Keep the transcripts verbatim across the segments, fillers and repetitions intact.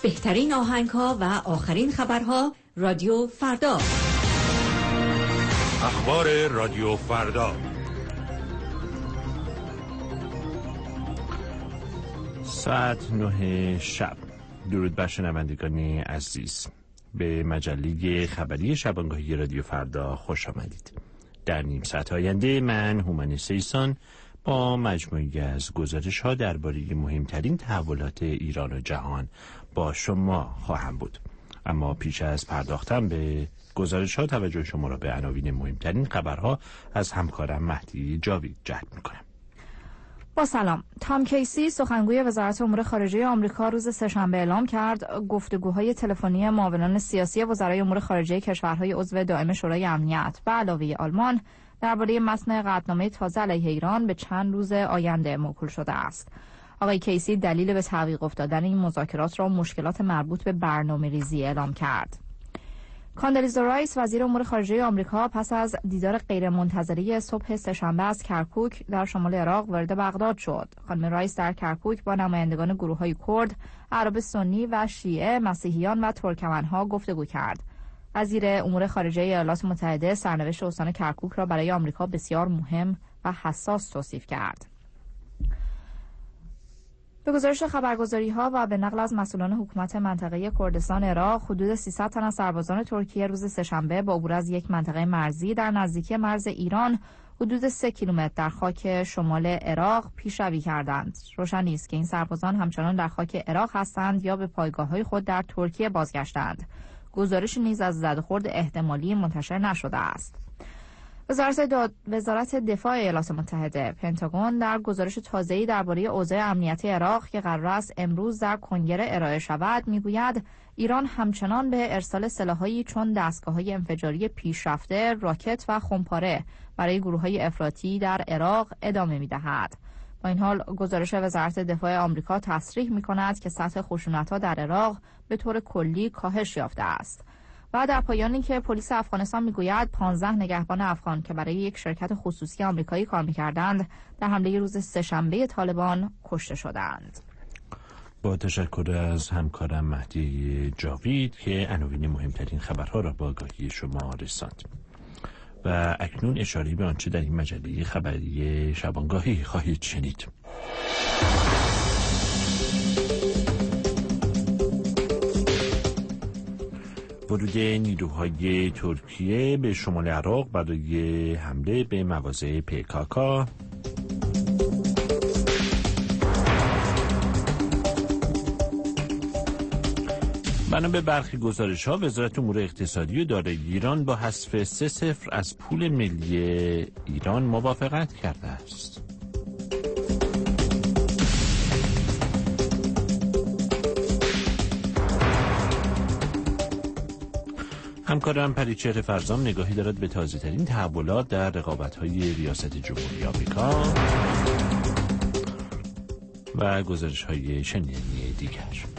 بهترین آهنگ‌ها و آخرین خبرها رادیو فردا. اخبار رادیو فردا. ساعت نه شب. درود بر شنوندگان عزیز. به مجله خبری شبانگاهی رادیو فردا خوش آمدید. در نیم ساعت آینده من هومن سیسان با مجموعی از گزارش‌ها درباره مهمترین تحولات ایران و جهان با شما خواهم بود. اما پیش از پرداختن به گزارش‌ها توجه شما را به عناوین مهمترین خبرها از همکارم مهدی جاوید جلب می‌کنم. با سلام. تام کیسی سخنگوی وزارت امور خارجه آمریکا روز سه‌شنبه اعلام کرد گفتگوهای تلفنی معاونان سیاسی وزرای امور خارجه کشورهای عضو دائم شورای امنیت به علاوه آلمان درباره متن قطعنامه تازه علیه ایران به چند روز آینده موکول شده است. آقای کیسی دلیل به تعویق افتادن این مذاکرات را مشکلات مربوط به برنامه‌ریزی اعلام کرد. کاندلیزا رایس وزیر امور خارجه آمریکا پس از دیدار غیرمنتظره صبح سه‌شنبه از کرکوک در شمال عراق وارد بغداد شد. خانم رایس در کرکوک با نمایندگان گروه‌های کرد، عرب سنی و شیعه، مسیحیان و ترکمن‌ها گفتگو کرد. وزیر امور خارجه ایالات متحده سرنوشت استان کرکوک را برای آمریکا بسیار مهم و حساس توصیف کرد. به گزارش خبرگزاری‌ها و به نقل از مسئولان حکومت منطقه کردستان عراق، حدود سیصد تن از سربازان ترکیه روز سه‌شنبه با عبور از یک منطقه مرزی در نزدیکی مرز ایران حدود سه کیلومتر در خاک شمال عراق پیشروی کردند. روشن نیست که این سربازان همچنان در خاک عراق هستند یا به پایگاه‌های خود در ترکیه بازگشتند. گزارش نیز از زدوخورد احتمالی منتشر نشده است. وزارت, داد... وزارت دفاع ایالات متحده پنتاگون در گزارش تازه‌ای درباره اوضاع امنیتی عراق که قرار است امروز در کنگره ارائه شود میگوید ایران همچنان به ارسال سلاح‌هایی چون دستگاه‌های انفجاری پیشرفته، راکت و خمپاره برای گروه‌های افراطی در عراق ادامه می‌دهد. با این حال گزارش وزارت دفاع آمریکا تصریح می‌کند که سطح خشونت‌ها در عراق به طور کلی کاهش یافته است. و در پایانی که پلیس افغانستان میگوید پانزده نگهبان افغان که برای یک شرکت خصوصی آمریکایی کار می‌کردند در حمله روز سه‌شنبه طالبان کشته شدند. با تشکر از همکارم مهدی جاوید که عناوین مهمترین خبرها را با آگاهی شما رساند. و اکنون اشاره به آنچه در این مجله خبری شبانگاهی خواهید شنید. ورود نیروهای ترکیه به شمال عراق برای حمله به مواضع پیکاکا، بنا به برخی گزارش‌ها وزارت امور اقتصادی و دارایی ایران با حذف سه صفر از پول ملی ایران موافقت کرده است. همکارم پریچهر فرزام نگاهی دارد به تازه‌ترین تحولات در رقابت‌های ریاست جمهوری آمریکا و گزارش‌های شنیدنی دیگر.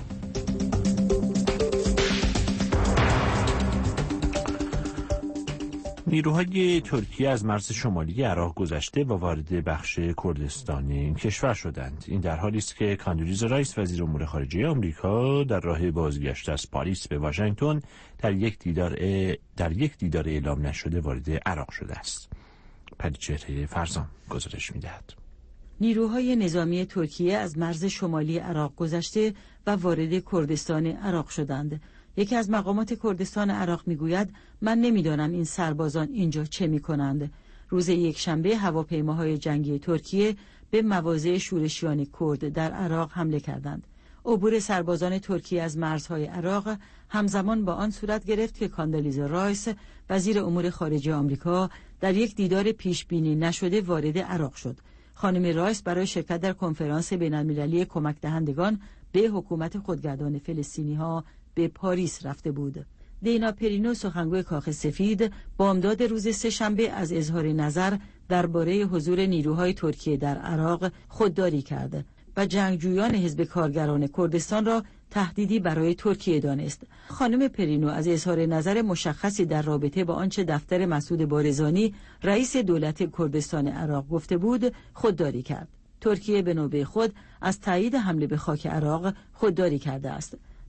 نیروهای ترکیه از مرز شمالی عراق گذشته و وارد بخش کردستان این کشور شدند. این در حالی است که کاندلیزا رایس وزیر امور خارجه آمریکا در راه بازگشت از پاریس به واشنگتن در یک دیدار در یک دیدار اعلام نشده وارد عراق شده است. پریچهر فرزام گزارش می‌دهد. نیروهای نظامی ترکیه از مرز شمالی عراق گذشته و وارد کردستان عراق شدند. یکی از مقامات کردستان عراق میگوید من نمیدانم این سربازان اینجا چه میکنند. روز یکشنبه هواپیماهای جنگی ترکیه به مواضع شورشیان کرد در عراق حمله کردند. عبور سربازان ترکیه از مرزهای عراق همزمان با آن صورت گرفت که کاندلیزا رایس وزیر امور خارجه آمریکا در یک دیدار پیش بینی نشده وارد عراق شد. خانم رایس برای شرکت در کنفرانس بین‌المللی کمک دهندگان به حکومت خودگردان فلسطینی ها به پاریس رفته بود. دینا پرینو سخنگوی کاخ سفید بامداد روز سه‌شنبه از اظهار نظر درباره حضور نیروهای ترکیه در عراق خودداری کرد و جنگجویان حزب کارگران کردستان را تهدیدی برای ترکیه دانست. خانم پرینو از اظهار نظر مشخصی در رابطه با آنچه دفتر مسعود بارزانی رئیس دولت کردستان عراق گفته بود خودداری کرد. ترکیه به نوبه خود از تایید حمله به خاک عراق خودداری کرده است.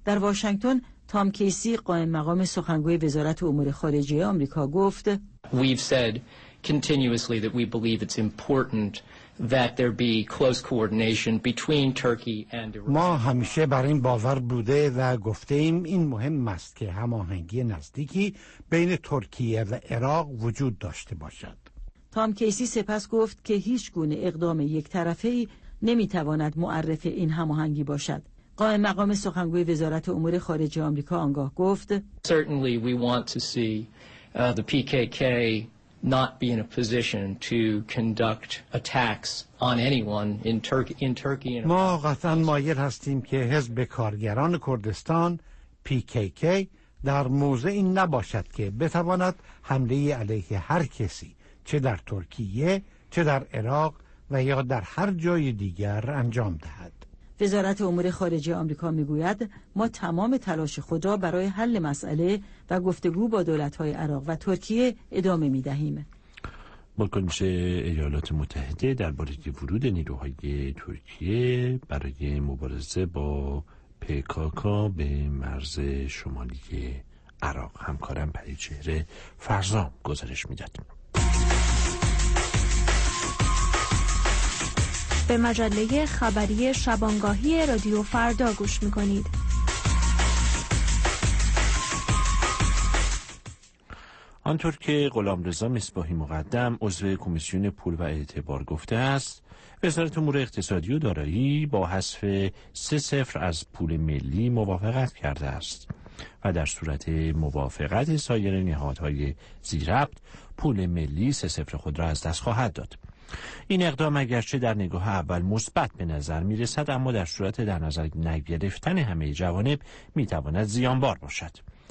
در واشنگتن تام کیسی قائم مقام سخنگوی وزارت امور خارجه آمریکا گفت We've said continuously that we believe it's important that there be close coordination between Turkey and Iran. ما همیشه بر این باور بوده و گفته ایم این مهم است که هماهنگی نزدیکی بین ترکیه و عراق وجود داشته باشد. تام کیسی سپس گفت که هیچ گونه اقدام یک طرفه‌ای نمیتواند معرف این هماهنگی باشد. قائم مقام سخنگوی وزارت امور خارجه آمریکا آنگاه گفت Certainly we want to see uh, the P K K not be in a position to conduct attacks on anyone in Turkey in Turkey and ما قطعا مایل هستیم که حزب کارگران کردستان پی کی کی در موضعی نباشد که بتواند حمله علیه هر کسی چه در ترکیه چه در عراق و یا در هر جای دیگر انجام دهد. وزارت امور خارجه آمریکا میگوید ما تمام تلاش خود را برای حل مسئله و گفتگو با دولت‌های عراق و ترکیه ادامه می‌دهیم. واکنش ایالات متحده درباره ورود نیروهای ترکیه برای مبارزه با پی کی کی به مرز شمالی عراق. همکارم پریچهره فرزام گزارش می‌داد. به مجله خبری شبانگاهی رادیو فردا گوش می‌کنید. آنطور که غلامرضا مصباحی مقدم عضو کمیسیون پول و اعتبار گفته است، وزارت امور اقتصادی و دارایی با حذف سه صفر از پول ملی موافقت کرده است و در صورت موافقت سایر نهادهای ذی‌ربط پول ملی سه صفر خود را از دست خواهد داد. این اقدام اگرچه در نگاه اول مثبت به نظر می رسد، اما در صورت در نظر نگرفتن همه جوانب می تواند زیانبار باشد.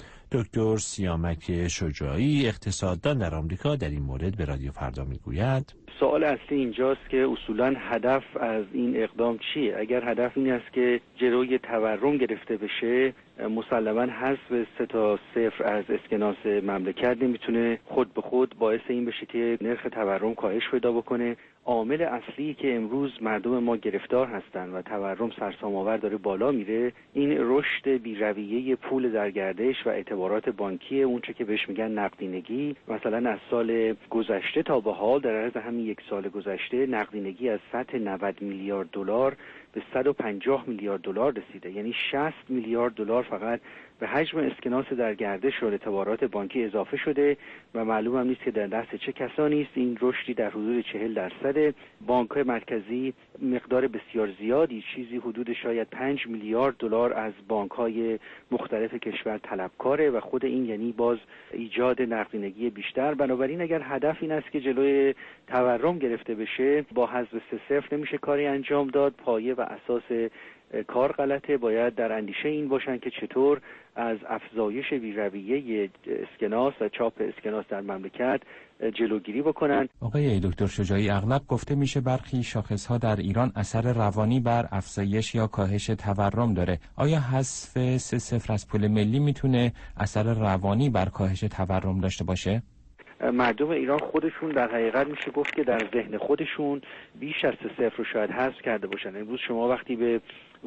دکتر سیامک شجاعی اقتصاددان در آمریکا در این مورد به رادیو فردا می گوید سوال اصلی اینجاست که اصولاً هدف از این اقدام چیه؟ اگر هدف این است که جلوی تورم گرفته بشه، مسلماً حذف سه تا صفر از اسکناس مملکت نمیتونه خود به خود باعث این بشه که نرخ تورم کاهش پیدا بکنه. عامل اصلی که امروز مردم ما گرفتار هستن و تورم سرسام‌آور داره بالا میره، این رشد بی‌رویه پول در گردش و اعتبارات بانکی، اونچه که بهش میگن نقدینگی. مثلا از سال گذشته تا به حال در عرض همین یک سال گذشته نقدینگی از سطح نود میلیارد دلار به صد و پنجاه میلیارد دلار رسیده، یعنی شصت میلیارد دلار فقط به حجم اسکناس در گردش و اعتبارات بانکی اضافه شده و معلوم هم نیست که در دست چه کسانی است. این رشدی در حدود چهل درصد. بانک‌های مرکزی مقدار بسیار زیادی، چیزی حدود شاید پنج میلیارد دلار از بانک‌های مختلف کشور طلبکاره و خود این یعنی باز ایجاد نقدینگی بیشتر. بنابراین اگر هدف این است که جلوی تورم گرفته بشه، با حذف سه صفر نمیشه کاری انجام داد. پایه و اساس کار غلطه. باید در اندیشه این باشن که چطور از افزایش بی‌رویه اسکناس و چاپ اسکناس در مملکت جلوگیری بکنن. آقای دکتر شجاعی، اغلب گفته میشه برخی شاخص‌ها در ایران اثر روانی بر افزایش یا کاهش تورم داره. آیا حذف سه صفر از پول ملی میتونه اثر روانی بر کاهش تورم داشته باشه؟ مردم ایران خودشون در حقیقت میشه گفت که در ذهن خودشون بیش از سه صفر رو شاید حذف کرده باشن. امروز شما وقتی به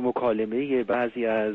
مکالمه بعضی از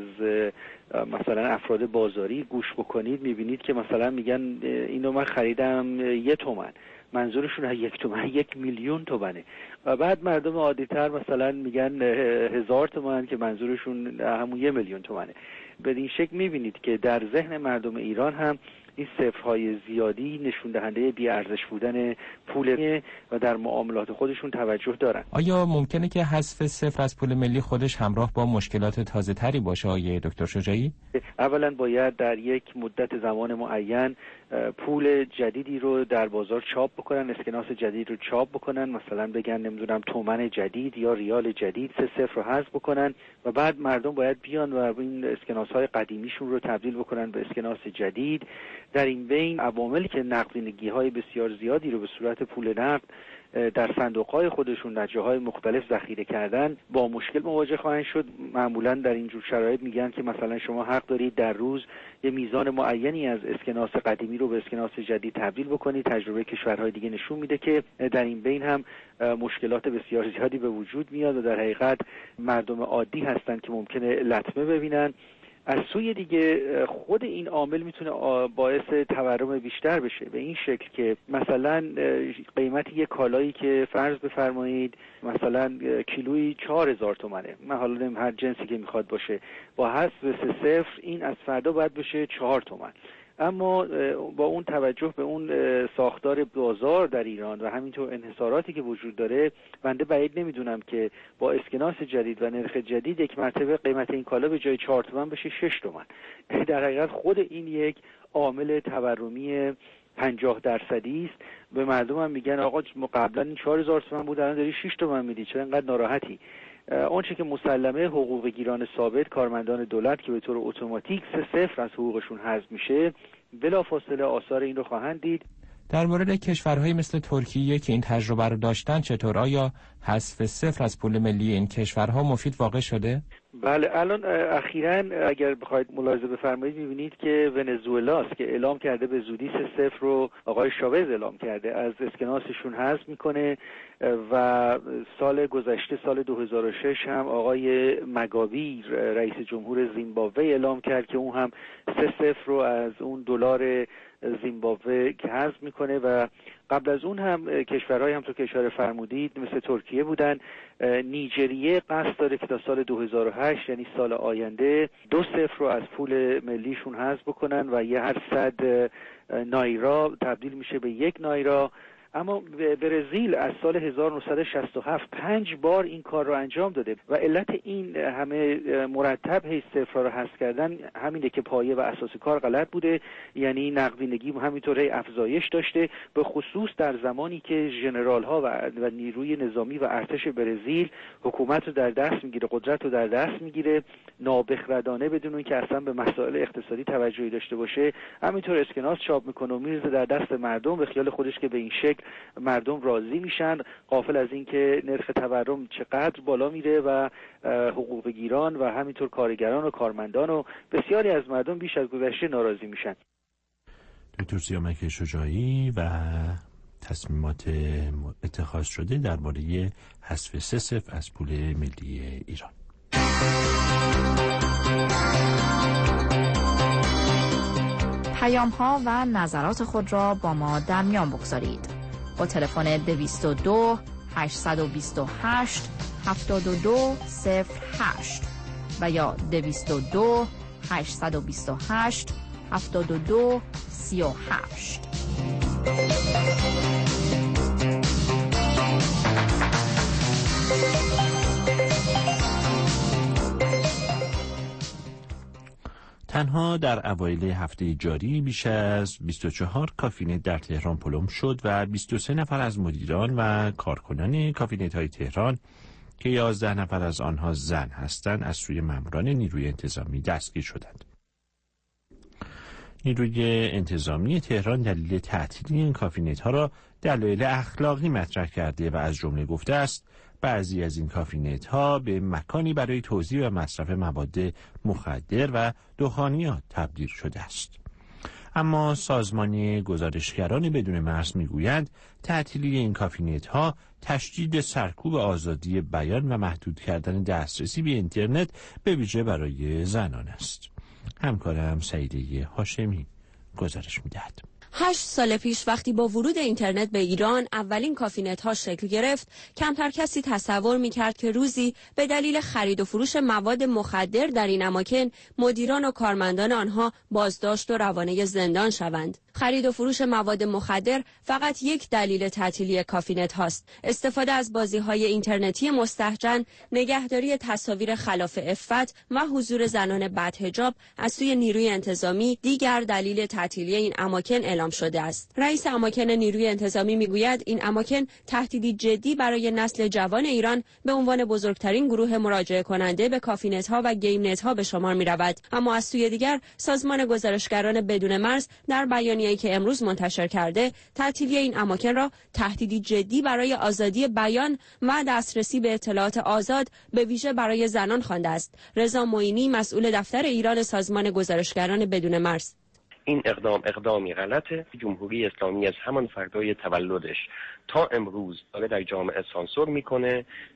مثلا افراد بازاری گوش بکنید، میبینید که مثلا میگن اینو من خریدم یه تومن، منظورشون یک تومن یک میلیون تومنه. و بعد مردم عادی‌تر مثلا میگن هزار تومن که منظورشون همون یه میلیون تومنه. به این شکل میبینید که در ذهن مردم ایران هم این صفرهای زیادی نشون دهنده بی‌ارزش بودن پول و در معاملات خودشون توجه دارن. آیا ممکنه که حذف صفر از پول ملی خودش همراه با مشکلات تازه تری باشه آقای دکتر شجاعی؟ اولا باید در یک مدت زمان معین پول جدیدی رو در بازار چاپ بکنن، اسکناس جدید رو چاپ بکنن، مثلا بگن نمیدونم تومن جدید یا ریال جدید، سه صفر رو حذف بکنن و بعد مردم باید بیان و این اسکناس‌های قدیمیشون رو تبدیل بکنن به اسکناس جدید. در این بین عواملی که نقدینگی‌های بسیار زیادی رو به صورت پول نقد در صندوق‌های خودشون در جاهای مختلف ذخیره کردن با مشکل مواجه خواهند شد. معمولاً در این جور شرایط میگن که مثلا شما حق دارید در روز یه میزان معینی از اسکناس قدیمی رو به اسکناس جدید تبدیل بکنید. تجربه کشورهای دیگه نشون میده که در این بین هم مشکلات بسیار زیادی به وجود میاد و در حقیقت مردم عادی هستن که ممکنه لطمه ببینن. از سوی دیگه خود این عامل میتونه باعث تورم بیشتر بشه، به این شکل که مثلا قیمت یک کالایی که فرض بفرمایید مثلا کیلویی چهار هزار تومنه، من حالا نمیم هر جنسی که میخواد باشه، با حذف سه صفر این از فردا باید بشه چهار تومن. اما با اون توجه به اون ساختار بازار در ایران و همینطور انحصاراتی که وجود داره، بنده بعید نمیدونم که با اسکناس جدید و نرخ جدید یک مرتبه قیمت این کالا به جای چهار تومن بشه شش تومن. در حقیقت خود این یک عامل تورمی پنجاه درصدی است. به مردم هم میگن آقا قبلا این چهار هزار تومن بود الان داری شش تومن میدی، چرا اینقدر ناراحتی؟ اونچه که مسلمه حقوق گیران ثابت کارمندان دولت که به طور اتوماتیک سه صفر از حقوقشون حذف میشه، بلافاصله آثار این رو خواهند دید. در مورد کشورهایی مثل ترکیه که این تجربه رو داشتن چطور؟ آیا حذف صفر از پول ملی این کشورها مفید واقع شده؟ بله، الان اخیراً اگر بخواید ملاحظه بفرمایید می‌بینید که ونزوئلاست که اعلام کرده به زودی سه صفر رو آقای شاوز اعلام کرده از اسکناسشون حذف میکنه و سال گذشته سال دو هزار و شش هم آقای مگاوی رئیس جمهور زیمبابوه اعلام کرد که اون هم سه صفر رو از اون دلار زیمبابوه که حذف میکنه و قبل از اون هم کشورهای هم تو کشور فرمودید مثل ترکیه بودن. نیجریه قصد داره که تا سال دو هزار و هشت یعنی سال آینده دو صفر رو از پول ملیشون حذف بکنن و یه هر صد نایرا تبدیل میشه به یک نایرا. اما برزیل از سال هزار و نهصد و شصت و هفت پنج بار این کار رو انجام داده و علت این همه مرتب هی صفر رو حذف کردن همینه که پایه و اساس کار غلط بوده، یعنی نقدینگی همینطور هی افزایش داشته، به خصوص در زمانی که ژنرال ها و, و نیروی نظامی و ارتش برزیل حکومت رو در دست میگیره، قدرت رو در دست میگیره، نابخردانه بدون اینکه اصلا به مسائل اقتصادی توجهی داشته باشه، همینطور اسکناس چاپ میکنه و میرزه در دست مردم به خیال خودش که به این شکل مردم راضی میشن، غافل از اینکه نرخ تورم چقدر بالا میره و حقوق گیران و همینطور کارگران و کارمندان و بسیاری از مردم بیش از گذشته ناراضی میشن. دکتر سیامک شجاعی و تصمیمات اتخاذ شده درباره حذف سه صفر از پول ملی ایران. پیام ها و نظرات خود را با ما در میان بگذارید. با تلفن دویست و دو هشتصد و بیست و هشت هفتاد و دو صفر هشت و یا دویست و دو هشتصد و بیست و هشت هفتاد و دو سی و هشت. تنها در اوایل هفته جاری بیش از بیست و چهار کافینت در تهران پلم شد و بیست و سه نفر از مدیران و کارکنان کافینت های تهران که یازده نفر از آنها زن هستند از سوی ماموران نیروی انتظامی دستگیر شدند. نیروی انتظامی تهران دلیل تعطیلی این کافینت ها را دلایل اخلاقی مطرح کرده و از جمله گفته است بعضی از این کافینت ها به مکانی برای توزیع و مصرف مواد مخدر و دخانیات تبدیل شده است. اما سازمان گزارشگران بدون مرز میگویند تعطیلی این کافینت ها تشدید سرکوب آزادی بیان و محدود کردن دسترسی به اینترنت به ویژه برای زنان است. همکارم سعیده هاشمی گزارش میدهد. هشت سال پیش وقتی با ورود اینترنت به ایران اولین کافینت ها شکل گرفت، کمتر کسی تصور میکرد که روزی به دلیل خرید و فروش مواد مخدر در این اماکن مدیران و کارمندان آنها بازداشت و روانه زندان شوند. خرید و فروش مواد مخدر فقط یک دلیل تعطیلی کافینت هاست. استفاده از بازی‌های اینترنتی مستهجن، نگهداری تصاویر خلاف عفت و حضور زنان بدحجاب از سوی نیروی انتظامی دیگر دلیل تعطیلی این اماکن اعلام شده است. رئیس اماکن نیروی انتظامی میگوید این اماکن تهدیدی جدی برای نسل جوان ایران به عنوان بزرگترین گروه مراجعه کننده به کافینت ها و گیم نت ها به شمار می‌رود. اما از سوی دیگر سازمان گزارشگران بدون مرز در بیانیه‌ای که امروز منتشر کرده تعطیلی این اماکن را تهدیدی جدی برای آزادی بیان و دسترسی به اطلاعات آزاد به ویژه برای زنان خوانده است. رضا معینی مسئول دفتر ایران سازمان گزارشگران بدون مرز: این اقدام اقدامی غلطه. جمهوری اسلامی از همان فردای تولدش تا امروز داره در جامعه سانسور میکنه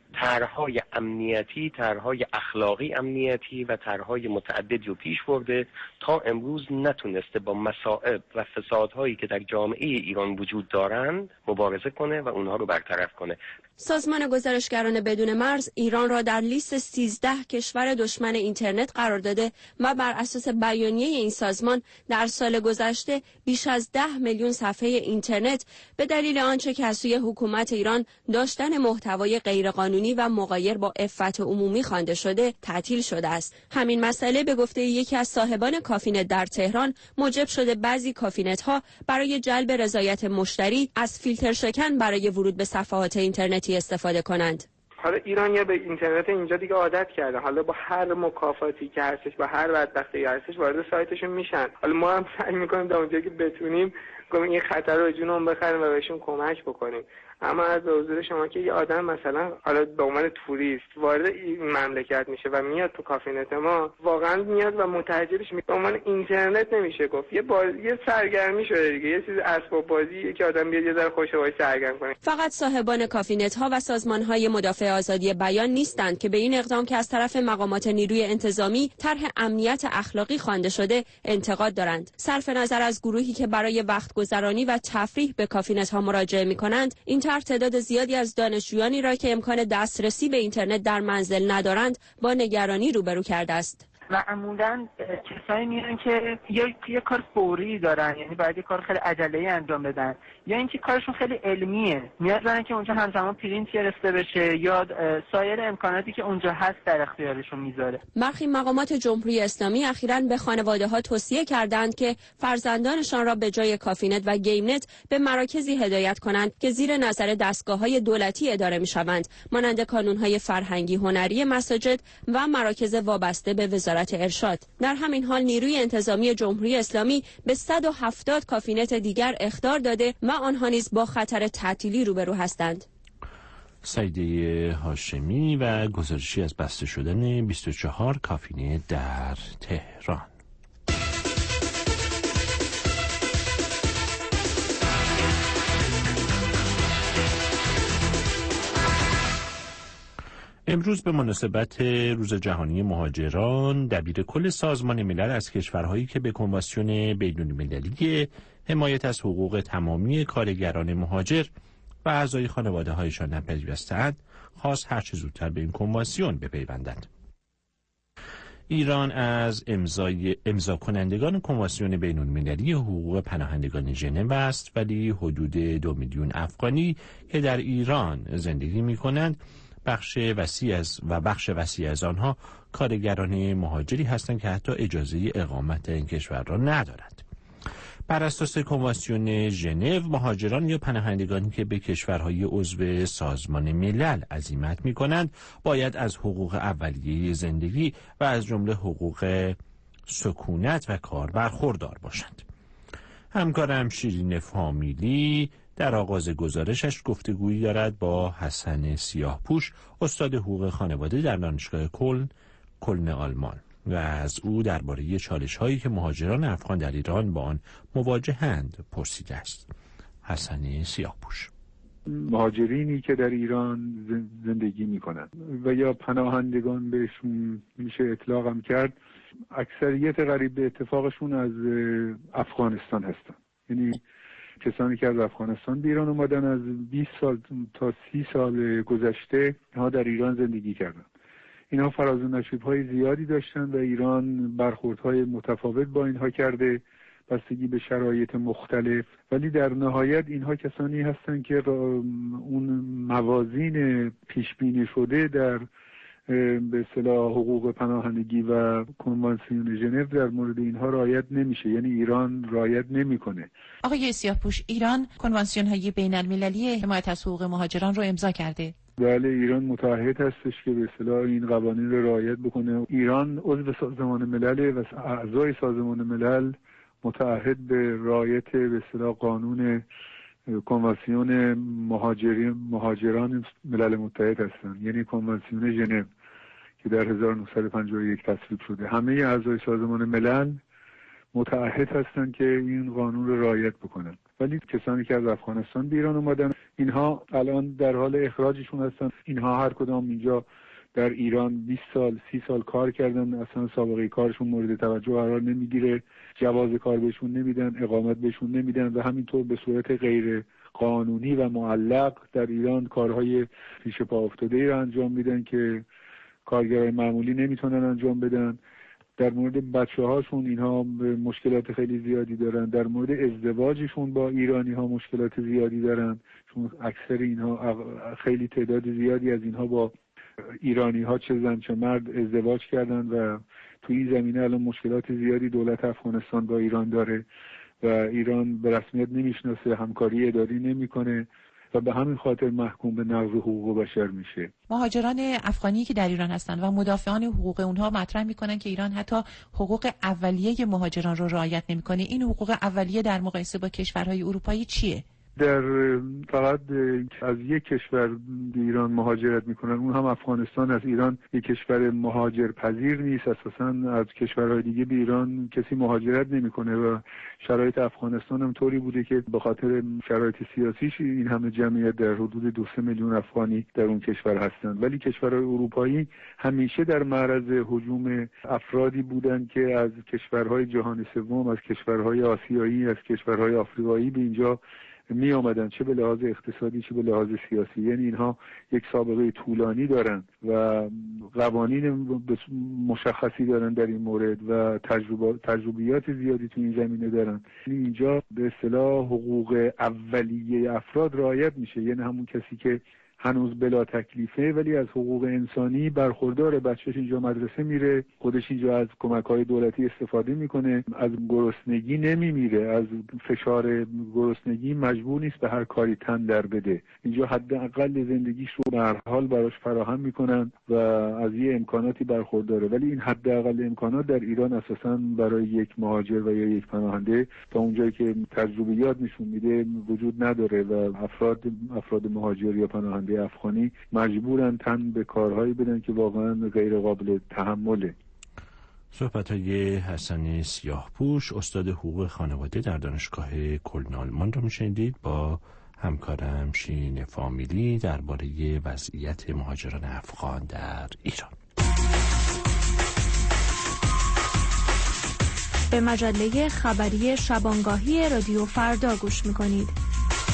طرحهای امنیتی، طرحهای اخلاقی امنیتی و طرحهای متعددی رو پیش برده تا امروز نتونسته با مصائب و فسادهایی که در جامعه ایران وجود دارند مبارزه کنه و اونها رو برطرف کنه. سازمان گزارشگران بدون مرز ایران را در لیست سیزده کشور دشمن اینترنت قرار داده و بر اساس بیانیه این سازمان در سال گذشته بیش از ده میلیون صفحه اینترنت به دلیل آنچه که از سوی حکومت ایران داشتن محتوای غیرقانونی و مغایر با عفت عمومی خوانده شده تعطیل شده است. همین مسئله به گفته یکی از صاحبان کافینت در تهران موجب شده بعضی کافینت ها برای جلب رضایت مشتری از فیلتر شکن برای ورود به صفحات اینترنتی استفاده کنند. حالا ایرانیا به اینترنت اینجا دیگه عادت کرده، حالا با هر مکافاتی که هستش، با هر بدبختی هستش وارد سایتشون میشن. حالا ما هم سعی میکنیم تا اونجایی که بتونیم گفتم این خطر رو جونمون بخریم و بهشون کمک بکنیم. اما از حضور شما که یه آدم مثلا حالا به عنوان توریست وارد این مملکت میشه و میاد تو کافینت ما، واقعا میاد و متعجبش میشه. به عنوان اینترنت نمیشه گفت، یه باز... یه سرگرمی شده دیگه، یه چیز اسباب بازی که آدم بیاد یه ذره خوشو باش سرگرم کنه. فقط صاحبان کافینت ها و سازمان های مدافع آزادی بیان نیستند که به این اقدام که از طرف مقامات نیروی انتظامی طرح امنیت اخلاقی خوانده شده انتقاد دارند. صرف نظر از گروهی که برای وقت گذرانی و تفریح به کافینت ها مراجعه می‌کنند، این طرح تعداد زیادی از دانشجویانی را که امکان دسترسی به اینترنت در منزل ندارند با نگرانی روبرو کرده است. معمولاً کسایی میان که یا یه کار فوری دارن، یعنی باید یه کار خیلی عجله‌ای انجام بدن، یا اینکه کارشون خیلی علمیه، میذارن که اونجا همزمان پرینت گرفته بشه یا سایر امکاناتی که اونجا هست در اختیارشون میذاره. برخی مقامات جمهوری اسلامی اخیراً به خانواده‌ها توصیه کردند که فرزندانشان را به جای کافینت و گیمنت به مراکزی هدایت کنند که زیر نظر دستگاه‌های دولتی اداره می‌شوند، مانند کانون‌های فرهنگی هنری مساجد و مراکز وابسته به وزارت ارشاد. در همین حال نیروی انتظامی جمهوری اسلامی به صد و هفتاد کافینت دیگر اخطار داده و آنها نیز با خطر تعطیلی روبرو هستند. سعیده هاشمی و گزارشی از بسته شدن بیست و چهار کافینه در تهران. امروز به مناسبت روز جهانی مهاجران، دبیر کل سازمان ملل از کشورهایی که به کنوانسیون بین‌المللی حمایت از حقوق تمامی کارگران مهاجر و اعضای خانواده‌هایشان نپیوسته‌اند، خواست هر چه زودتر به این کنوانسیون بپیوندند. ایران از امضای امضا کنندگان کنوانسیون بین‌المللی حقوق پناهندگان ژنو است، ولی حدود دو میلیون افغانی که در ایران زندگی می‌کنند بخش وسیع از و بخش وسیع از آنها کارگران مهاجری هستند که حتی اجازه اقامت این کشور را ندارند. بر اساس کنوانسیون ژنو، مهاجران یا پناهندگانی که به کشورهای عضو سازمان ملل عزیمت می‌کنند باید از حقوق اولیه زندگی و از جمله حقوق سکونت و کار برخوردار باشند. همکارم شیرین فامیلی در آغاز گزارشش گفتگویی دارد با حسن سیاهپوش، استاد حقوق خانواده در دانشگاه کلن، کلن آلمان، و از او درباره چالش‌هایی که مهاجران افغان در ایران با آن مواجهند پرسیده است. حسن سیاهپوش: مهاجرینی که در ایران زندگی می‌کنند و یا پناهندگان بهشون میشه اطلاق هم کرد، اکثریت قریب به اتفاقشون از افغانستان هستن. یعنی کسانی که از افغانستان به ایران اومدن از بیست سال تا سی سال گذشته ها در ایران زندگی کردن. اینها فراز و نشیب‌های زیادی داشتن و ایران برخوردهای متفاوت با اینها کرده، بستگی به شرایط مختلف، ولی در نهایت اینها کسانی هستند که اون موازین پیش بینی شده در به اصطلاح حقوق پناهندگی و کنوانسیون ژنو در مورد اینها رعایت نمیشه، یعنی ایران رعایت نمیکنه. آقای سیاهپوش، ایران کنوانسیون های بین المللی حمایت از حقوق مهاجران رو امضا کرده؟ بله، ایران متعهد هستش که به اصطلاح این قوانین رو رعایت بکنه. ایران عضو سازمان ملل و اعضای سازمان ملل متعهد به رعایت به اصطلاح قانون کنوانسیون مهاجرین مهاجران ملل متحد هستند، یعنی کنوانسیون ژنو که در هزار و نهصد و پنجاه و یک تصویب شده. همه اعضای سازمان ملل متعهد هستند که این قانون رو رعایت بکنن، ولی کسانی که از افغانستان به ایران اومدن اینها الان در حال اخراجشون هستن. اینها هر کدام اینجا در ایران بیست سال سی سال کار کردن، اصلا سابقه کارشون مورد توجه قرار نمیگیره، جواز کار بهشون نمیدن، اقامت بهشون نمیدن و همینطور به صورت غیر قانونی و معلق در ایران کارهای پیش پا افتاده ای را انجام میدن که کارگرای معمولی نمیتونن انجام بدن. در مورد بچه هاشون اینها مشکلات خیلی زیادی دارن. در مورد ازدواجشون با ایرانی ها مشکلات زیادی دارن، چون اکثر اینها خیلی تعداد زیادی از اینها با ایرانی ها چه زن چه مرد ازدواج کردن و توی این زمینه الان مشکلات زیادی دولت افغانستان با ایران داره و ایران به رسمیت نمیشناسه، همکاری اداری نمیکنه و به همین خاطر محکوم به نقض حقوق بشر میشه. مهاجران افغانی که در ایران هستند و مدافعان حقوق اونها مطرح میکنن که ایران حتی حقوق اولیه مهاجران رو رعایت نمیکنه. این حقوق اولیه در مقایسه با کشورهای اروپایی چیه؟ در فقط از یک کشور به ایران مهاجرت میکنن، اون هم افغانستان. از ایران یک کشور مهاجر پذیر نیست، اساسا از کشورهای دیگه به ایران کسی مهاجرت نمیکنه و شرایط افغانستان هم طوری بوده که به خاطر شرایط سیاسیش این همه جمعیت در حدود دو سه میلیون افغانی در اون کشور هستند. ولی کشورهای اروپایی همیشه در معرض هجوم افرادی بودند که از کشورهای جهان سوم، از کشورهای آسیایی، از کشورهای آفریقایی به اینجا می آمدن، چه به لحاظ اقتصادی چه به لحاظ سیاسی. یعنی اینها یک سابقه طولانی دارن و قوانین مشخصی دارن در این مورد و تجربه تجربیات زیادی تو این زمینه دارن. یعنی اینجا به اصطلاح حقوق اولیه افراد رعایت میشه، یعنی همون کسی که هنوز بلا تکلیفه ولی از حقوق انسانی برخورداره، بچهش اینجا مدرسه میره، خودش اینجا از کمک‌های دولتی استفاده میکنه، از گرسنگی نمیمیره، از فشار گرسنگی مجبور نیست به هر کاری تن در بده. اینجا حداقل زندگیش رو به هر حال براش فراهم میکنن و از یه امکاناتی برخورداره. ولی این حداقل امکانات در ایران اساساً برای یک مهاجر و یا یک پناهنده تا اونجایی که تجربیات نشون میده وجود نداره و افراد افراد مهاجر یا پناهنده افغانی مجبورن تن به کارهایی بدن که واقعا غیر قابل تحمله. صحبت‌های حسن سیاهپوش، استاد حقوق خانواده در دانشگاه کلن آلمان را میشنیدید با همکارم شین فامیلی درباره وضعیت مهاجران افغان در ایران. به مجله خبری شبانگاهی رادیو فردا گوش میکنید.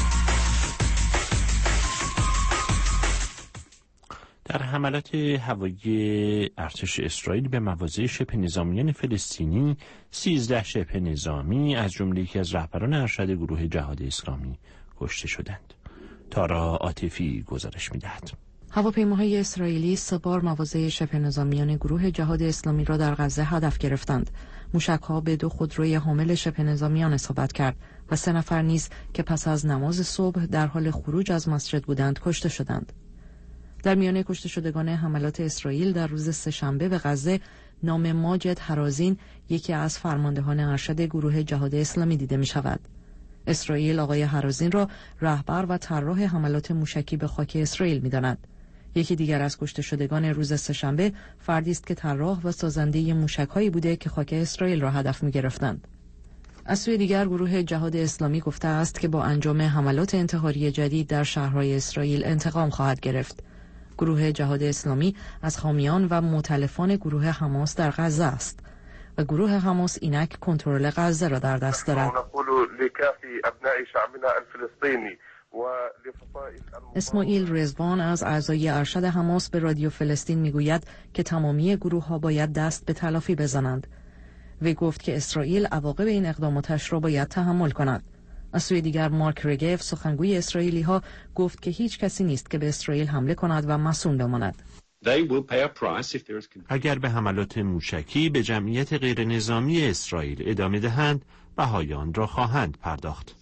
در حملات هوایی ارتش اسرائیل به مواضع شبه نظامیان فلسطینی، سیزده شبه نظامی از جمله یکی از رهبران ارشد گروه جهاد اسلامی کشته شدند. تارا عاطفی گزارش می‌دهد. هواپیماهای اسرائیلی سه بار مواضع شبه نظامیان گروه جهاد اسلامی را در غزه هدف گرفتند. موشک‌ها به دو خودروی حامل شبه نظامیان اصابت کرد و سه نفر نیز که پس از نماز صبح در حال خروج از مسجد بودند کشته شدند. در میان کشته شدگان حملات اسرائیل در روز سه‌شنبه به غزه، نام ماجد هرازین، یکی از فرماندهان ارشد گروه جهاد اسلامی دیده می شود. اسرائیل آقای هرازین را رهبر و طراح حملات موشکی به خاک اسرائیل می داند. یکی دیگر از کشته شدگان روز سه‌شنبه فردی است که طراح و سازنده موشک‌هایی بوده که خاک اسرائیل را هدف می گرفتند. از سوی دیگر گروه جهاد اسلامی گفته است که با انجام حملات انتحاری جدید در شهرهای اسرائیل انتقام خواهد گرفت. گروه جهاد اسلامی از حامیان و مؤتلفان گروه حماس در غزه است و گروه حماس اینک کنترل غزه را در دست دارد. اسماعیل رضوان از اعضای ارشد حماس به رادیو فلسطین میگوید که تمامی گروه ها باید دست به تلافی بزنند. وی گفت که اسرائیل عواقب این اقداماتش را باید تحمل کند. از سوی دیگر مارک رگف، سخنگوی اسرائیلی ها، گفت که هیچ کسی نیست که به اسرائیل حمله کند و مصون بماند. اگر به حملات موشکی به جمعیت غیر نظامی اسرائیل ادامه دهند، بهای آن را خواهند پرداخت.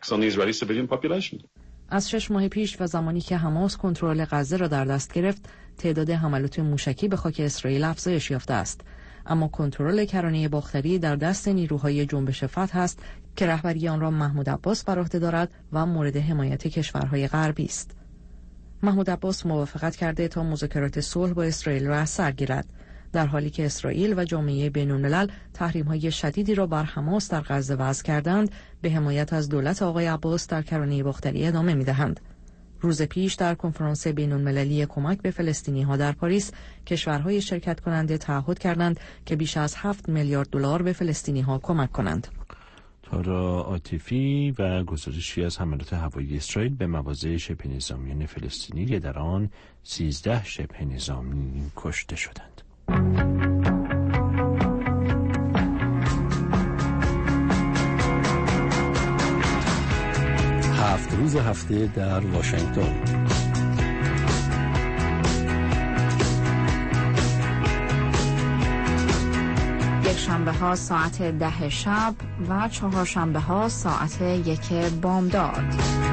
از شش ماه پیش و زمانی که حماس کنترل غزه را در دست گرفت، تعداد حملات موشکی به خاک اسرائیل افزایش یافته است. اما کنترل کرانه باختری در دست نیروهای جنبش فتح است که رهبری آن را محمود عباس بر عهده دارد و مورد حمایت کشورهای غربی است. محمود عباس موافقت کرده تا مذاکرات صلح با اسرائیل را از سر گیرد، در حالی که اسرائیل و جامعه بین‌الملل تحریم‌های شدیدی را بر حماس در غزه وضع کردند. به حمایت از دولت آقای عباس در کرانه باختری ادامه می‌دهند. روز پیش در کنفرانس بین‌المللی کمک به فلسطینی‌ها در پاریس، کشورهای شرکت کننده تعهد کردند که بیش از هفت میلیارد دلار به فلسطینی‌ها کمک کنند. تارا عاطفی و گزارشی از حملات هوایی اسرائیل به مواضع شبه نظامیان فلسطینی که در آن سیزده شبه نظامی کشته شدند. هفت روز هفته در واشنگتن. یک شنبه ها ساعت ده شب و چهار شنبه ها ساعت یک بامداد.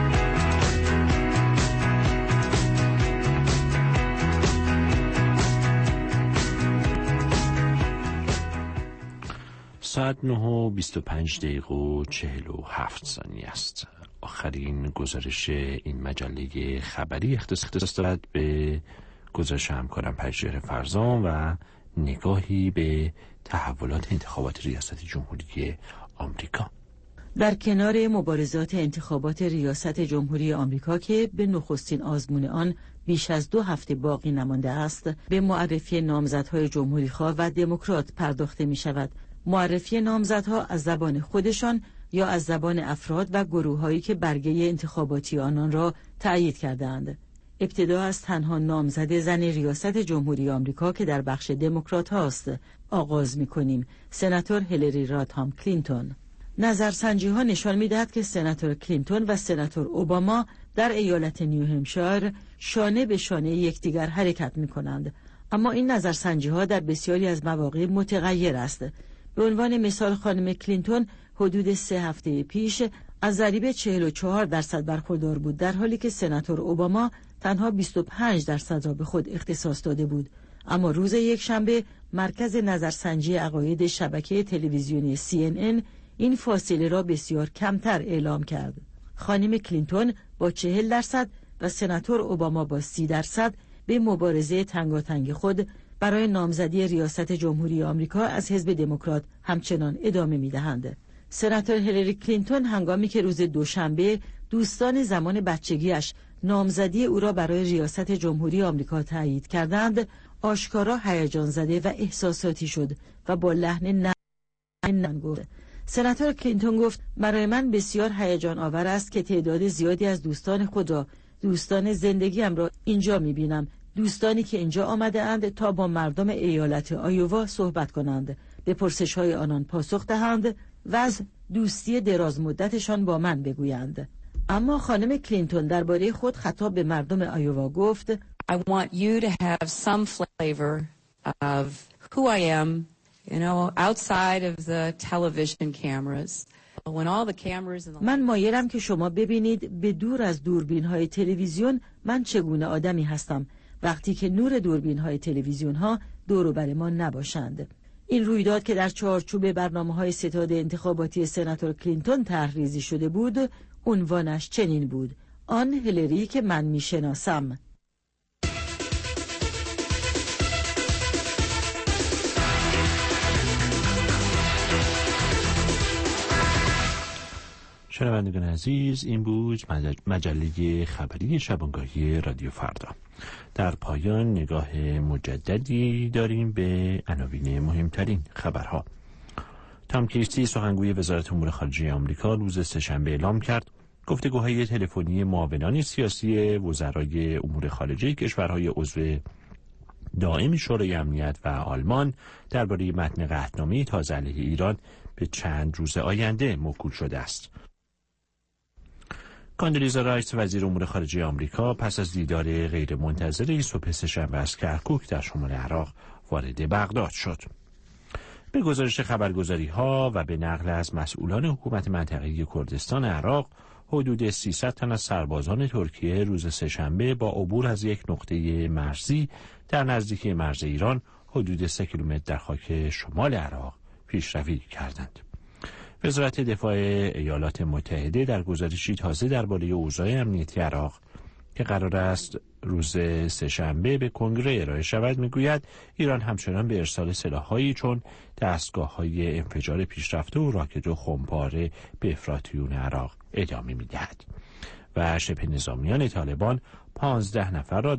ساعت نه و بیست و پنج دقیقه و چهل و هفت ثانیه است. آخرین گزارش این مجله خبری اختصاص دارد به گزارش همکارم پژمان فرزان و نگاهی به تحولات انتخابات ریاست جمهوری آمریکا. در کنار مبارزات انتخابات ریاست جمهوری آمریکا که به نخستین آزمون آن بیش از دو هفته باقی نمانده است، به معرفی نامزدهای جمهوری‌خواه و دموکرات پرداخته می شود. معرفی نامزدها از زبان خودشان یا از زبان افراد و گروه‌هایی که برگه انتخاباتی آنان را تأیید کردند. ابتدا از تنها نامزد زن ریاست جمهوری آمریکا که در بخش دموکرات هاست آغاز می‌کنیم. سناتور هیلاری رادهام کلینتون. نظرسنجی ها نشان می‌دهد که سناتور کلینتون و سناتور اوباما در ایالت نیو همشایر شانه به شانه یکدیگر حرکت می‌کنند، اما این نظرسنجی ها در بسیاری از مواقع متغیر است. به عنوان مثال خانم کلینتون حدود سه هفته پیش از ضریب چهل و چهار درصد برخوردار بود، در حالی که سناتور اوباما تنها بیست و پنج درصد را به خود اختصاص داده بود. اما روز یکشنبه مرکز نظرسنجی عقاید شبکه تلویزیونی سی ان ان این فاصله را بسیار کمتر اعلام کرد. خانم کلینتون با چهل درصد و سناتور اوباما با سی درصد به مبارزه تنگاتنگ خود برای نامزدی ریاست جمهوری آمریکا از حزب دموکرات همچنان ادامه می‌دهند. سناتور هیلاری کلینتون هنگامی که روز دوشنبه دوستان زمان بچگیش نامزدی او را برای ریاست جمهوری آمریکا تایید کردند، آشکارا هیجان زده و احساساتی شد و با لحن نرم گفت. سناتور کلینتون گفت: برای من بسیار هیجان آور است که تعداد زیادی از دوستان خود را، دوستان زندگیم را اینجا می‌بینم، دوستانی که اینجا آمده اند تا با مردم ایالت آیووا صحبت کنند، به پرسش‌های آنان پاسخ دهند و از دوستی دراز مدتشان با من بگویند. اما خانم کلینتون درباره خود خطاب به مردم آیووا گفت: I want you to have some flavor of who I am, you know, outside of the television cameras. When all the cameras in the... من مایلم که شما ببینید به دور از دوربین‌های تلویزیون من چگونه آدمی هستم وقتی که نور دوربین‌های تلویزیون ها دور و بر ما نباشند. این رویداد که در چارچوب برنامه‌های ستاد انتخاباتی سناتور کلینتون طرح‌ریزی شده بود، عنوانش چنین بود: آن هیلاری که من میشناسم. شنوندگان عزیز، این بود مجله خبری شبانگاهی رادیو فردا. در پایان نگاه مجددی داریم به عناوین مهمترین خبرها. تام کیرسی، سخنگوی وزارت امور خارجه آمریکا، روز سه‌شنبه اعلام کرد گفتگوهای تلفنی معاونان سیاسی وزرای امور خارجه کشورهای عضو دائم شورای امنیت و آلمان درباره متن قطعنامه تازه علیه ایران به چند روز آینده موکول شده است. کاندلیزا رایس، وزیر امور خارجه آمریکا، پس از دیدار غیرمنتظره صبح سه‌شنبه از کرکوک در شمال عراق وارد بغداد شد. به گزارش خبرگزاری‌ها و به نقل از مسئولان حکومت منطقه‌ای کردستان عراق، حدود سیصد تن از سربازان ترکیه روز سه‌شنبه با عبور از یک نقطه مرزی در نزدیکی مرز ایران حدود سه کیلومتر در خاک شمال عراق پیشروی کردند. وزارت دفاع ایالات متحده در گزارشی تازه درباره اوضاع امنیتی عراق که قرار است روز سه‌شنبه به کنگره ارائه شود میگوید ایران همچنان به ارسال سلاح‌هایی چون دستگاه‌های انفجار پیشرفته و راکت و خمپاره به افراطیون عراق ادامه می‌دهد. و شبه نظامیان طالبان پانزده نفر را